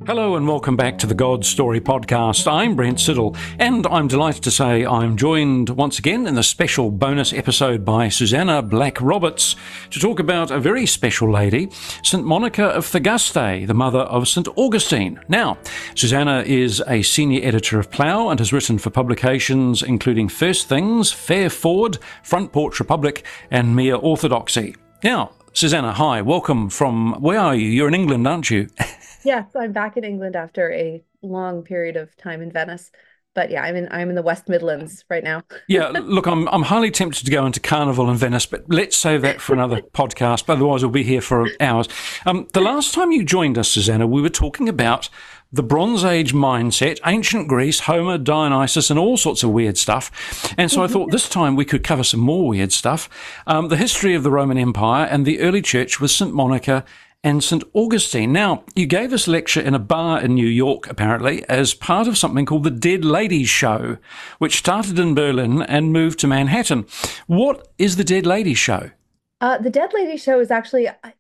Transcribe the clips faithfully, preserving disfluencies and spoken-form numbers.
Hello and welcome back to the God Story podcast. I'm Brent Siddle, and I'm delighted to say I'm joined once again in the special bonus episode by Susanna Black-Roberts to talk about a very special lady, Saint Monica of Thagaste, the mother of Saint Augustine. Now, Susanna is a senior editor of Plough and has written for publications including First Things, Fair Forward, Front Porch Republic, and Mere Orthodoxy. Now, Susanna, hi, welcome from, where are you? You're in England, aren't you? Yes, I'm back in England after a long period of time in Venice. But yeah, I'm in I'm in the West Midlands right now. Yeah, look, I'm I'm highly tempted to go into Carnival in Venice, but let's save that for another podcast. But otherwise, we'll be here for hours. Um, the last time you joined us, Susanna, we were talking about the Bronze Age mindset, ancient Greece, Homer, Dionysus, and all sorts of weird stuff. And so I thought this time we could cover some more weird stuff. Um, the history of the Roman Empire and the early church with Saint Monica and Saint Augustine. Now, you gave us a lecture in a bar in New York, apparently, as part of something called the Dead Ladies Show, which started in Berlin and moved to Manhattan. What is the Dead Ladies Show? Uh, the Dead Lady Show is actually, I-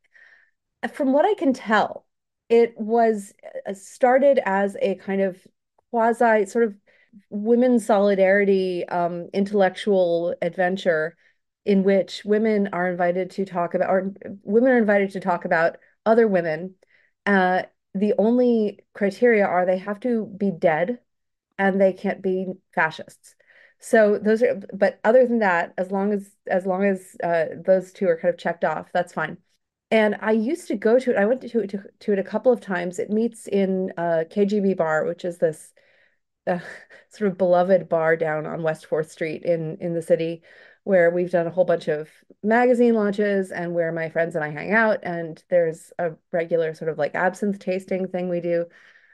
from what I can tell, it was uh, started as a kind of quasi sort of women's solidarity um, intellectual adventure in which women are invited to talk about, or women are invited to talk about other women. Uh, the only criteria are they have to be dead and they can't be fascists. So those are, but other than that, as long as as long as uh, those two are kind of checked off, that's fine. And I used to go to it. I went to it to, to it a couple of times. It meets in uh, K G B Bar, which is this uh, sort of beloved bar down on West fourth Street in in the city, where we've done a whole bunch of magazine launches and where my friends and I hang out. And there's a regular sort of like absinthe tasting thing we do.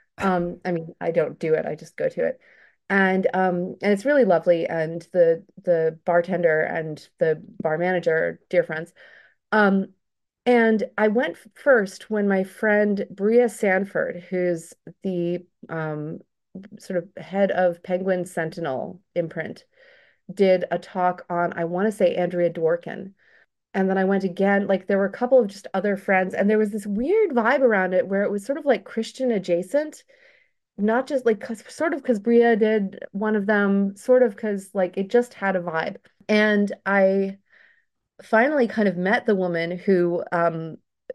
Um, I mean, I don't do it, I just go to it. And um, and it's really lovely. And the the bartender and the bar manager are dear friends. Um, and I went first when my friend Bria Sanford, who's the um, sort of head of Penguin Sentinel imprint, did a talk on, I want to say, Andrea Dworkin. And then I went again, like there were a couple of just other friends, and there was this weird vibe around it where it was sort of like Christian adjacent, not just like 'cause, sort of because Bria did one of them, sort of because like it just had a vibe. And I finally kind of met the woman who um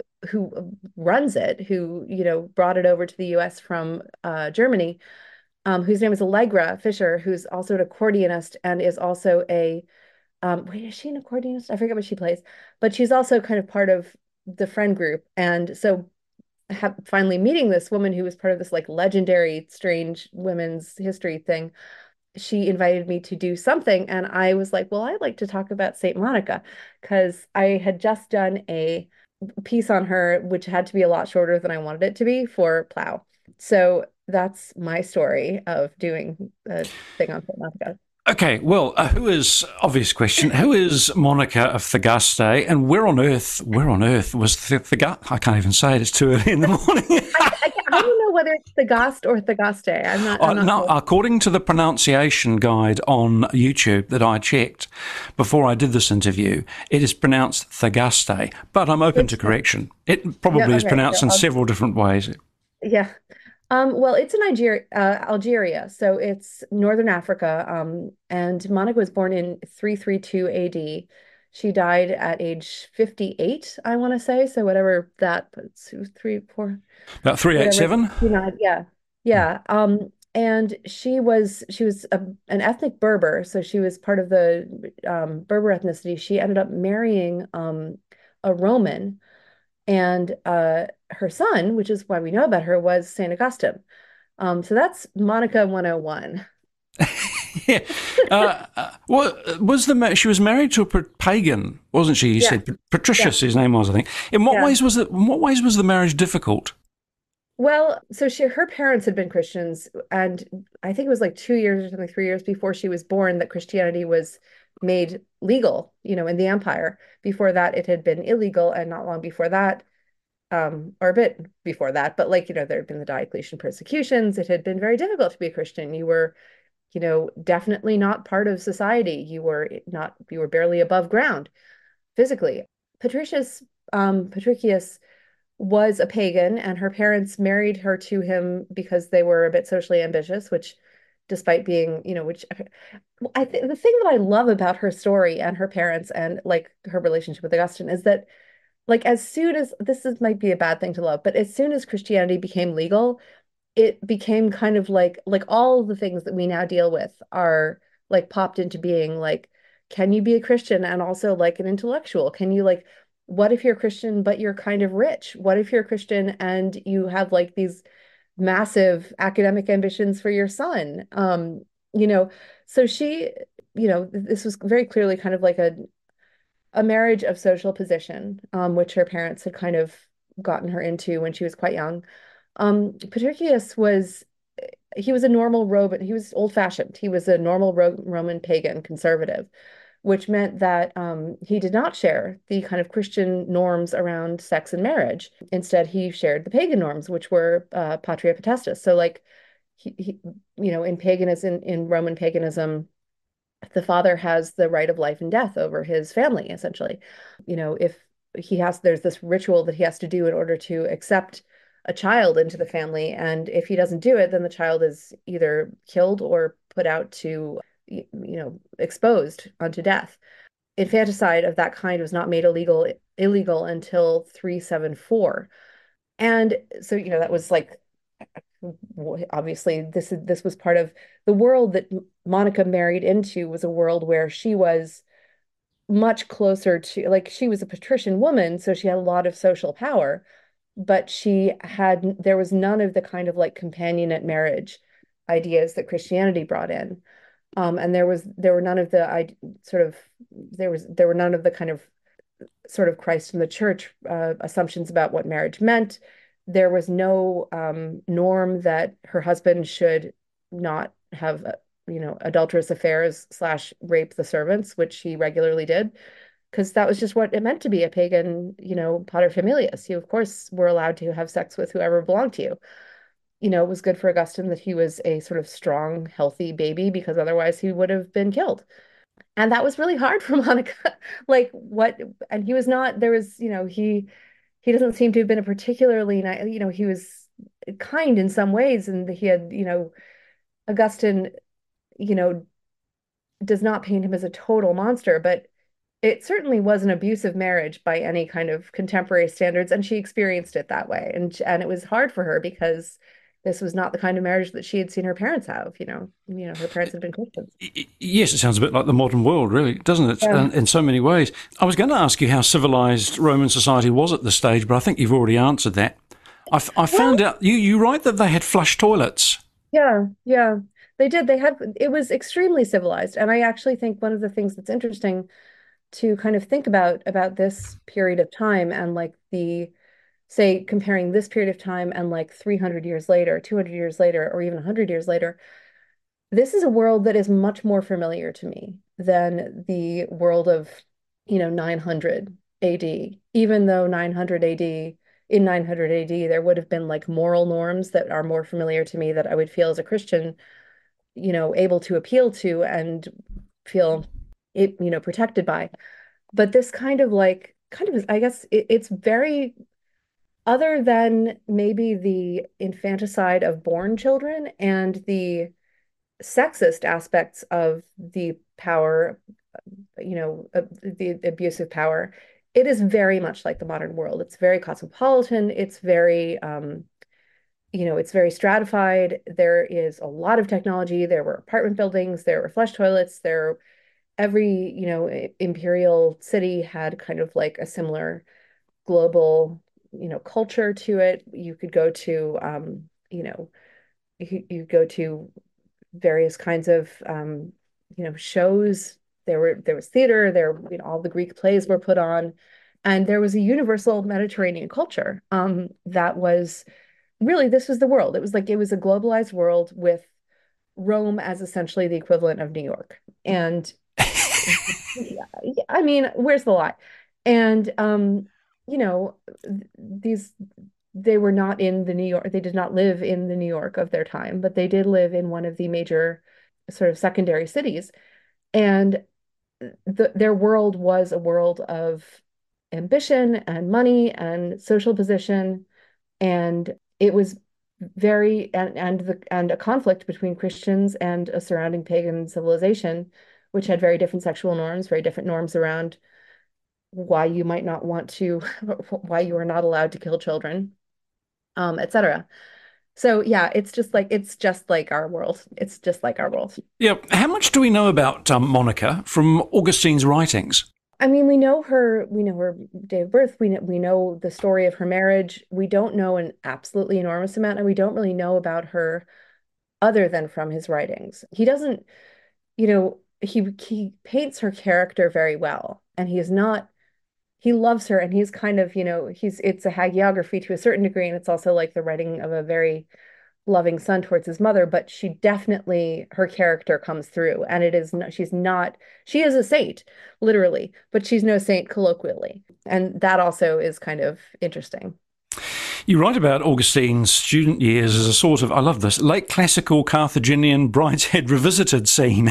who runs it, who, you know, brought it over to the U S from uh, Germany, um, whose name is Allegra Fisher, who's also an accordionist and is also a, um, wait, is she an accordionist? I forget what she plays, but she's also kind of part of the friend group. And so ha finally meeting this woman who was part of this like legendary, strange women's history thing, she invited me to do something. And I was like, well, I'd like to talk about Saint Monica because I had just done a piece on her, which had to be a lot shorter than I wanted it to be for Plough. So that's my story of doing a thing on Saint Monica. Okay, well, uh, who is, obvious question, who is Monica of Thagaste, and where on earth, where on earth was Thagaste? I can't even say it, it's too early in the morning. I, I, I don't know whether it's Thagast or Thagaste. I'm not, Uh, I'm not no, sure. according to the pronunciation guide on YouTube that I checked before I did this interview, it is pronounced Thagaste, but I'm open to It's, correction. It yeah, probably is okay. pronounced So in I'll, several different ways. yeah. Um, well, it's in Nigeria, uh, Algeria, so it's Northern Africa. Um, and Monica was born in three thirty-two A D. She died at age fifty-eight, I want to say. So whatever that, two, three, four, About whatever. three eighty-seven? You know, yeah, yeah. Um, and she was she was a, an ethnic Berber, so she was part of the um, Berber ethnicity. She ended up marrying um, a Roman, and uh, her son, which is why we know about her, was Saint Augustine. Um, so that's Monica one oh one. Yeah. Uh, uh, well, was the ma- she was married to a pagan, wasn't she? You Yeah, said Patricius, yeah, his name was, I think. In what yeah. ways was it? In what ways was the marriage difficult? Well, so she her parents had been Christians, and I think it was like two years or something, three years before she was born that Christianity was made legal, you know, in the empire. Before that, it had been illegal, and not long before that, um, or a bit before that, but like, you know, there had been the Diocletian persecutions. It had been very difficult to be a Christian. You were, you know, definitely not part of society. You were not, you were barely above ground physically. Patricius, um, Patricius was a pagan, and her parents married her to him because they were a bit socially ambitious, which, despite being, you know, which I think the thing that I love about her story and her parents and like her relationship with Augustine is that, like, as soon as this is might be a bad thing to love, but as soon as Christianity became legal, it became kind of like like all the things that we now deal with are like popped into being. Like, can you be a Christian and also like an intellectual? Can you like, what if you're a Christian but you're kind of rich? What if you're a Christian and you have like these massive academic ambitions for your son? Um, you know, so she, you know, this was very clearly kind of like a a marriage of social position, um, which her parents had kind of gotten her into when she was quite young. Um, Patricius was he was a normal Roman, he was old-fashioned. He was a normal Ro Roman pagan conservative, which meant that um, he did not share the kind of Christian norms around sex and marriage. Instead, he shared the pagan norms, which were uh, patria potestas. So, like, he, he, you know, in paganism, in Roman paganism, the father has the right of life and death over his family, essentially. You know, if he has, there's this ritual that he has to do in order to accept a child into the family. And if he doesn't do it, then the child is either killed or put out to, you know, exposed unto death. Infanticide of that kind was not made illegal illegal until three seventy-four. And so, you know, that was like, obviously this this was part of the world that Monica married into, was a world where she was much closer to, like, she was a patrician woman, so she had a lot of social power, but she had there was none of the kind of like companionate marriage ideas that Christianity brought in. Um, and there was there were none of the I sort of there was there were none of the kind of sort of Christ in the church uh, assumptions about what marriage meant. There was no um, norm that her husband should not have, uh, you know, adulterous affairs slash rape the servants, which he regularly did, because that was just what it meant to be a pagan, you know, paterfamilias. You, of course, were allowed to have sex with whoever belonged to you. You know, it was good for Augustine that he was a sort of strong, healthy baby, because otherwise he would have been killed. And that was really hard for Monica. Like, what, and he was not, there was, you know, he he doesn't seem to have been a particularly nice, you know, he was kind in some ways, and he had, you know, Augustine, you know, does not paint him as a total monster, but it certainly was an abusive marriage by any kind of contemporary standards, and she experienced it that way. And and it was hard for her because this was not the kind of marriage that she had seen her parents have, you know. You know, her parents had been Christians. Yes, it sounds a bit like the modern world, really, doesn't it? Yeah. In, in so many ways. I was going to ask you how civilized Roman society was at this stage, but I think you've already answered that. I, f- I Well, found out you you write that they had flush toilets. yeah, yeah. They did. They had, it was extremely civilized. And I actually think one of the things that's interesting to kind of think about about this period of time, and like the, say, comparing this period of time and like three hundred years later, two hundred years later, or even one hundred years later, this is a world that is much more familiar to me than the world of, you know, nine hundred A D. Even though nine hundred A D, in nine hundred A D, there would have been like moral norms that are more familiar to me that I would feel as a Christian, you know, able to appeal to and feel it, you know, protected by. But this kind of like, kind of, I guess it, it's very, other than maybe the infanticide of born children and the sexist aspects of the power, you know, uh, the abusive power, it is very much like the modern world. It's very cosmopolitan. It's very, um, you know, it's very stratified. There is a lot of technology. There were apartment buildings. There were flush toilets. There, every, you know, imperial city had kind of like a similar global, you know, culture to it. You could go to, um, you know, you, you go to various kinds of, um, you know, shows. There were there was theater. There, you know, all the Greek plays were put on, and there was a universal Mediterranean culture, um, that was really, this was the world. It was like it was a globalized world with Rome as essentially the equivalent of New York. And yeah, yeah, I mean, where's the lie? And um, you know, th- these they were not in the New York, they did not live in the New York of their time, but they did live in one of the major sort of secondary cities. And the, their world was a world of ambition and money and social position. And it was very and and the and a conflict between Christians and a surrounding pagan civilization, which had very different sexual norms, very different norms around why you might not want to, why you are not allowed to kill children, um, et cetera. So yeah, it's just like it's just like our world. It's just like our world. Yeah. How much do we know about um, Monica from Augustine's writings? I mean, we know her, we know her date of birth, we know, we know the story of her marriage. We don't know an absolutely enormous amount, and we don't really know about her other than from his writings. He doesn't, you know, he he paints her character very well, and he is not, he loves her, and he's kind of, you know, he's it's a hagiography to a certain degree, and it's also like the writing of a very loving son towards his mother, but she definitely, her character comes through, and it is no, she's not, she is a saint, literally, but she's no saint colloquially. And that also is kind of interesting. You write about Augustine's student years as a sort of, I love this, late classical Carthaginian brideshead revisited scene.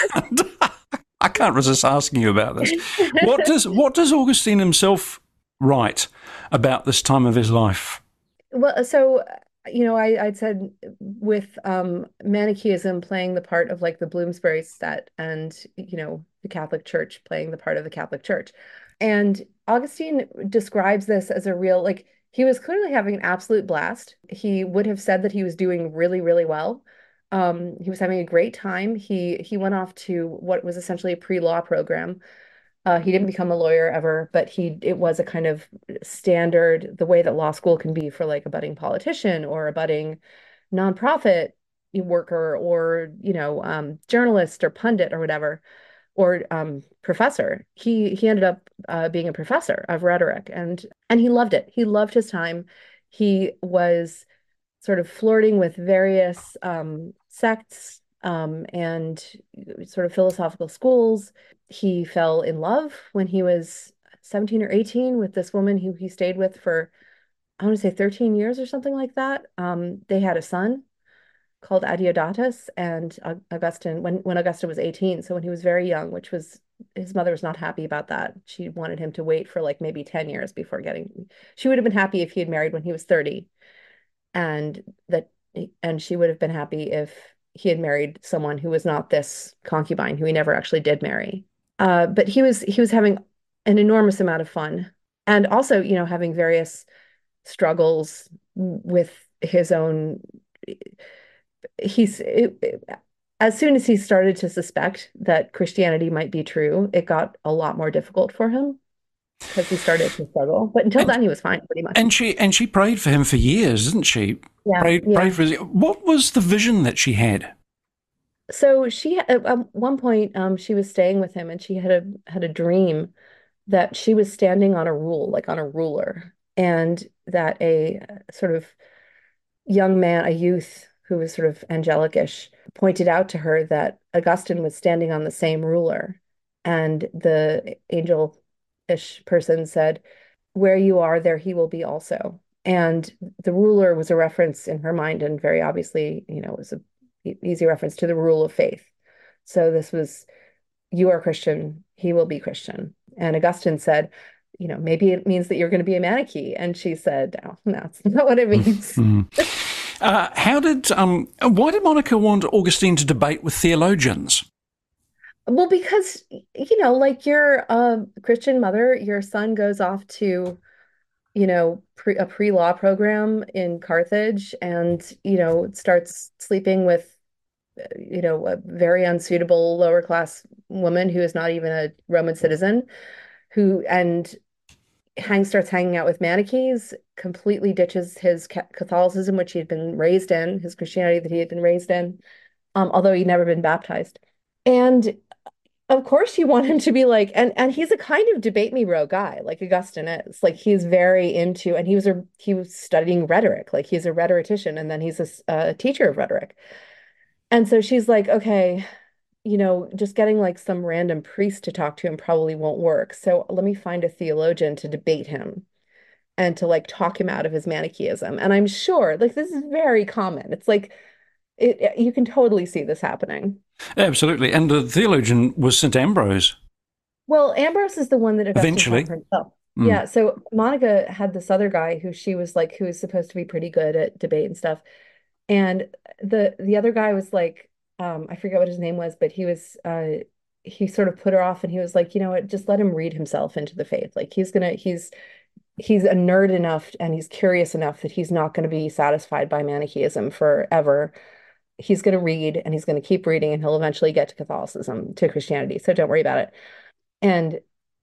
I can't resist asking you about this. What does what does Augustine himself write about this time of his life? Well, so you know, I I'd said with um Manichaeism playing the part of like the Bloomsbury set, and you know, the Catholic Church playing the part of the Catholic Church. And Augustine describes this as a real, like, he was clearly having an absolute blast. He would have said that he was doing really, really well. Um, he was having a great time. He he went off to what was essentially a pre-law program. Uh, he didn't become a lawyer ever, but he it was a kind of standard, the way that law school can be for like a budding politician or a budding nonprofit worker, or you know, um, journalist or pundit or whatever, or um, professor. He he ended up uh, being a professor of rhetoric, and and he loved it. He loved his time. He was sort of flirting with various um, sects um, and sort of philosophical schools. He fell in love when he was seventeen or eighteen with this woman who he stayed with for, I want to say thirteen years or something like that. Um, they had a son called Adeodatus, and Augustine, when, when Augustine was eighteen, so when he was very young, which was, his mother was not happy about that. She wanted him to wait for like maybe ten years before getting, she would have been happy if he had married when he was thirty, and that, and she would have been happy if he had married someone who was not this concubine who he never actually did marry. Uh, but he was he was having an enormous amount of fun, and also, you know, having various struggles with his own. He's it, as soon as he started to suspect that Christianity might be true, it got a lot more difficult for him because he started to struggle. But until And, then, he was fine, pretty much. and she and she prayed for him for years, didn't she? Yeah, Prayed yeah. prayed for his. What was the vision that she had? So she at at one point, um, she was staying with him, and she had a had a dream that she was standing on a rule, like on a ruler, and that a sort of young man, a youth who was sort of angelicish, pointed out to her that Augustine was standing on the same ruler. And the angel-ish person said, "Where you are, there he will be also." And the ruler was a reference in her mind, and very obviously, you know, it was a e- easy reference to the rule of faith. So this was, you are Christian, he will be Christian. And Augustine said, you know, maybe it means that you're going to be a Manichae. And she said, no, no, it's not what it means. Mm. Uh, how did um? Why did Monica want Augustine to debate with theologians? Well, because, you know, like you're a Christian mother, your son goes off to, you know, pre a pre-law program in Carthage, and, you know, starts sleeping with, you know, a very unsuitable lower class woman who is not even a Roman citizen, who, and Hank starts hanging out with Manichaees, completely ditches his Catholicism, which he had been raised in, his Christianity that he had been raised in, um, although he'd never been baptized. And of course you want him to be like, and and he's a kind of debate me bro guy, like Augustine is. Like he's very into, and he was a he was studying rhetoric, like he's a rhetorician, and then he's a, a teacher of rhetoric. And so she's like, okay, you know, just getting like some random priest to talk to him probably won't work. So let me find a theologian to debate him and to like talk him out of his Manichaeism. And I'm sure like this is very common. It's like it, you can totally see this happening. Absolutely, and the theologian was Saint Ambrose. Well, Ambrose is the one that Augustine Eventually, found for himself. Mm. Yeah, so Monica had this other guy who she was like, who was supposed to be pretty good at debate and stuff. And the the other guy was like, um, I forget what his name was, but he was uh he sort of put her off and he was like, you know what, just let him read himself into the faith. Like he's gonna he's he's a nerd enough and he's curious enough that he's not going to be satisfied by Manichaeism forever. He's going to read and he's going to keep reading and he'll eventually get to Catholicism, to Christianity. So don't worry about it. And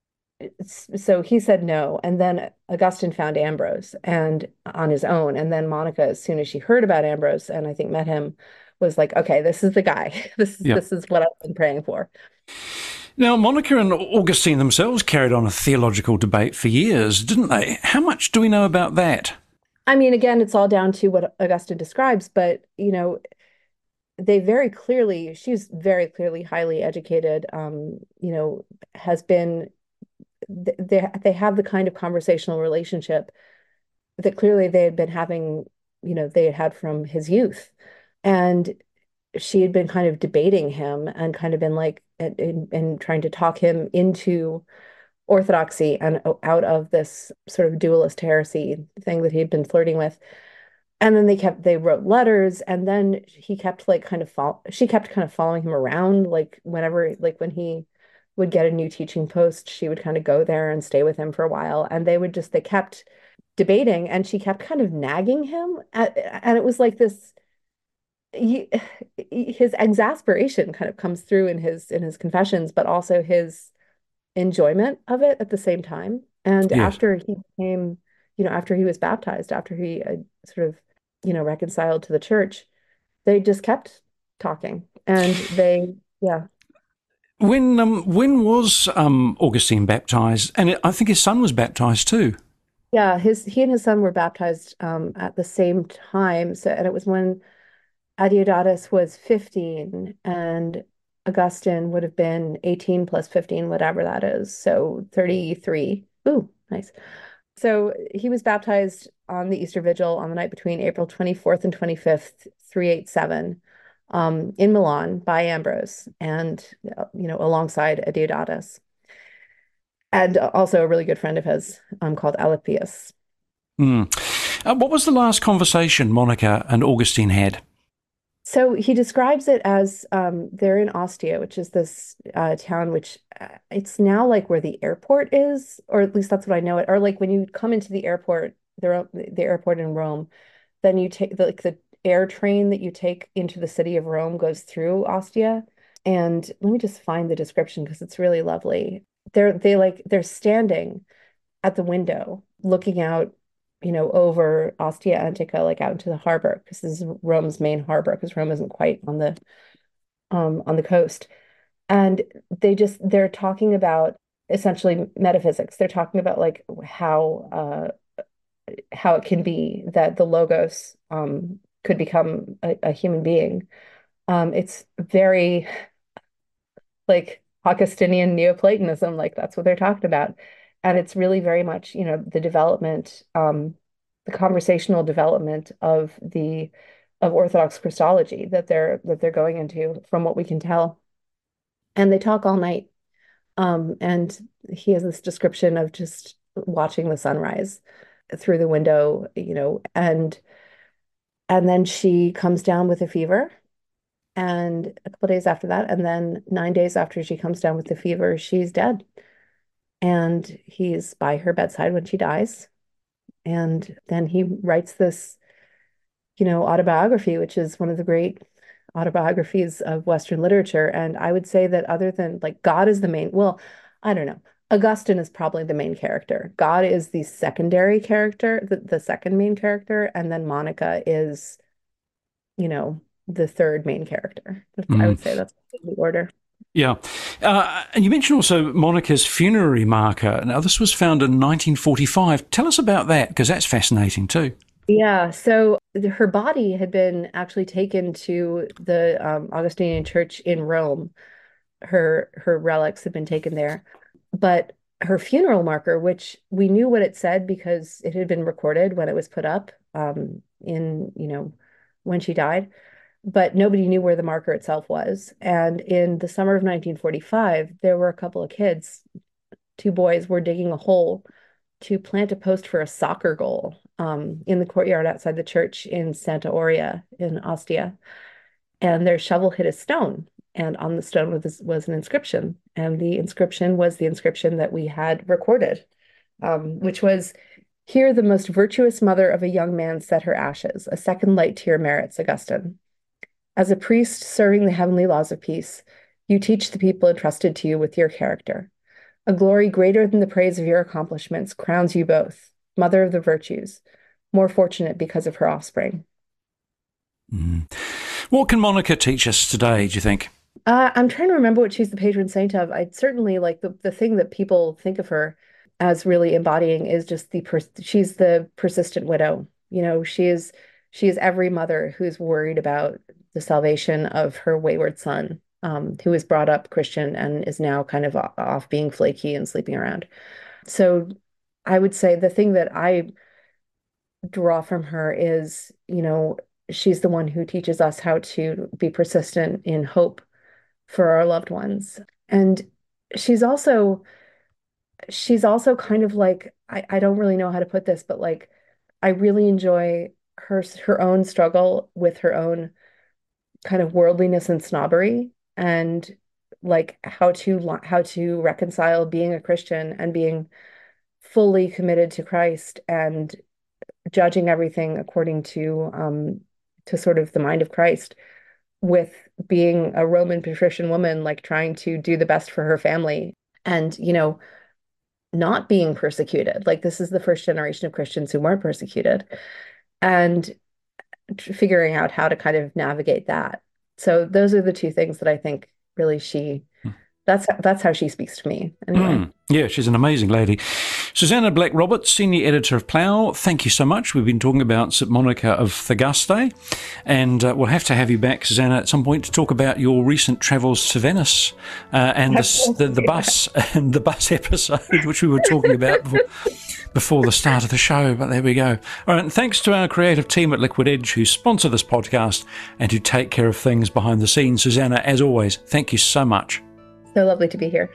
so he said no. And then Augustine found Ambrose and on his own. And then Monica, as soon as she heard about Ambrose and I think met him, was like, okay, this is the guy. This is Yeah. this is what I've been praying for. Now, Monica and Augustine themselves carried on a theological debate for years, didn't they? How much do we know about that? I mean, again, it's all down to what Augustine describes, but you know, they very clearly, she's very clearly highly educated, um, you know, has been they they have the kind of conversational relationship that clearly they had been having, you know, they had had from his youth. And she had been kind of debating him and kind of been like, and, and, and trying to talk him into orthodoxy and out of this sort of dualist heresy thing that he'd been flirting with. And then they kept, they wrote letters, and then he kept like kind of follow, she kept kind of following him around, like whenever, like when he would get a new teaching post, she would kind of go there and stay with him for a while. And they would just, they kept debating, and she kept kind of nagging him. At, and it was like this, he, his exasperation kind of comes through in his in his confessions, but also his enjoyment of it at the same time. And Yes. after he became, you know, after he was baptized, after he uh, sort of, you know, reconciled to the church, they just kept talking. And they, yeah, When um, when was um, Augustine baptized? And I think his son was baptized too. yeah, his he and his son were baptized um, at the same time. So, and it was when Adeodatus was fifteen and Augustine would have been eighteen plus fifteen, whatever that is. So thirty-three. Ooh, nice. So he was baptized on the Easter Vigil on the night between April twenty-fourth and twenty-fifth, three eighty-seven, um, in Milan by Ambrose and, uh, you know, alongside Adeodatus. And also a really good friend of his um, called Alypius. Mm. Uh, what was the last conversation Monica and Augustine had? So he describes it as um, they're in Ostia, which is this uh, town, which uh, it's now like where the airport is, or at least that's what I know it. Or like when you come into the airport, the the airport in Rome, then you take the, like the air train that you take into the city of Rome goes through Ostia. And let me just find the description because it's really lovely. They're they like they're standing at the window looking out, you know, over Ostia Antica, like out into the harbor, because this is Rome's main harbor, because Rome isn't quite on the um on the coast. And they just they're talking about essentially metaphysics. They're talking about like how uh how it can be that the logos um could become a, a human being. Um, it's very like Augustinian Neoplatonism, like that's what they're talking about. And it's really very much, you know, the development, um, the conversational development of the of Orthodox Christology that they're that they're going into from what we can tell. And they talk all night. Um, and he has this description of just watching the sunrise through the window, you know, and and then she comes down with a fever. And a couple of days after that, and then nine days after she comes down with the fever, she's dead. And he's by her bedside when she dies. And then he writes this, you know, autobiography, which is one of the great autobiographies of Western literature. And I would say that other than like God is the main, well, I don't know. Augustine is probably the main character. God is the secondary character, the, the second main character, and then Monica is, you know, the third main character. I Mm. would say that's the order. Yeah. Uh, and you mentioned also Monica's funerary marker. Now, this was found in nineteen forty-five. Tell us about that, because that's fascinating too. Yeah, so the, her body had been actually taken to the um, Augustinian church in Rome. Her her relics had been taken there, but her funeral marker, which we knew what it said because it had been recorded when it was put up um, in, you know, when she died, but nobody knew where the marker itself was. And in the summer of nineteen forty-five, there were a couple of kids, two boys were digging a hole to plant a post for a soccer goal um, in the courtyard outside the church in Santa Aurea in Ostia. And their shovel hit a stone, and on the stone was, was an inscription. And the inscription was the inscription that we had recorded, um, which was, "Here the most virtuous mother of a young man set her ashes, a second light to your merits, Augustine. As a priest serving the heavenly laws of peace, you teach the people entrusted to you with your character. A glory greater than the praise of your accomplishments crowns you both, mother of the virtues, more fortunate because of her offspring." Mm. What can Monica teach us today, do you think? Uh, I'm trying to remember what she's the patron saint of. I'd certainly like the, the thing that people think of her as really embodying is just the, pers- she's the persistent widow. You know, she is, she is every mother who's worried about the salvation of her wayward son, um, who was brought up Christian and is now kind of off being flaky and sleeping around. So I would say the thing that I draw from her is, you know, she's the one who teaches us how to be persistent in hope for our loved ones. And she's also, she's also kind of like, I, I don't really know how to put this, but like, I really enjoy her, her own struggle with her own kind of worldliness and snobbery, and like how to, how to reconcile being a Christian and being fully committed to Christ and judging everything according to, um, to sort of the mind of Christ, with being a Roman patrician woman, like trying to do the best for her family and, you know, not being persecuted. Like this is the first generation of Christians who weren't persecuted, and figuring out how to kind of navigate that. So those are the two things that I think really she, that's, that's how she speaks to me anyway. Mm, yeah, she's an amazing lady. Susanna Black-Roberts, Senior Editor of Plough, thank you so much. We've been talking about Saint Monica of Thagaste, and uh, we'll have to have you back, Susanna, at some point to talk about your recent travels to Venice uh, and the, the, the bus and the bus episode, which we were talking about before, before the start of the show. But there we go. All right, and thanks to our creative team at Liquid Edge who sponsor this podcast and who take care of things behind the scenes. Susanna, as always, thank you so much. So lovely to be here.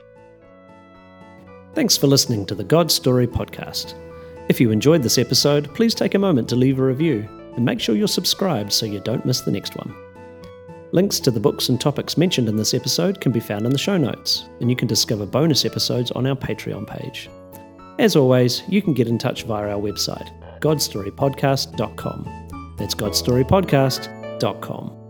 Thanks for listening to the God Story podcast. If you enjoyed this episode, please take a moment to leave a review and make sure you're subscribed so you don't miss the next one. Links to the books and topics mentioned in this episode can be found in the show notes, and you can discover bonus episodes on our Patreon page. As always, you can get in touch via our website, god story podcast dot com. That's god story podcast dot com.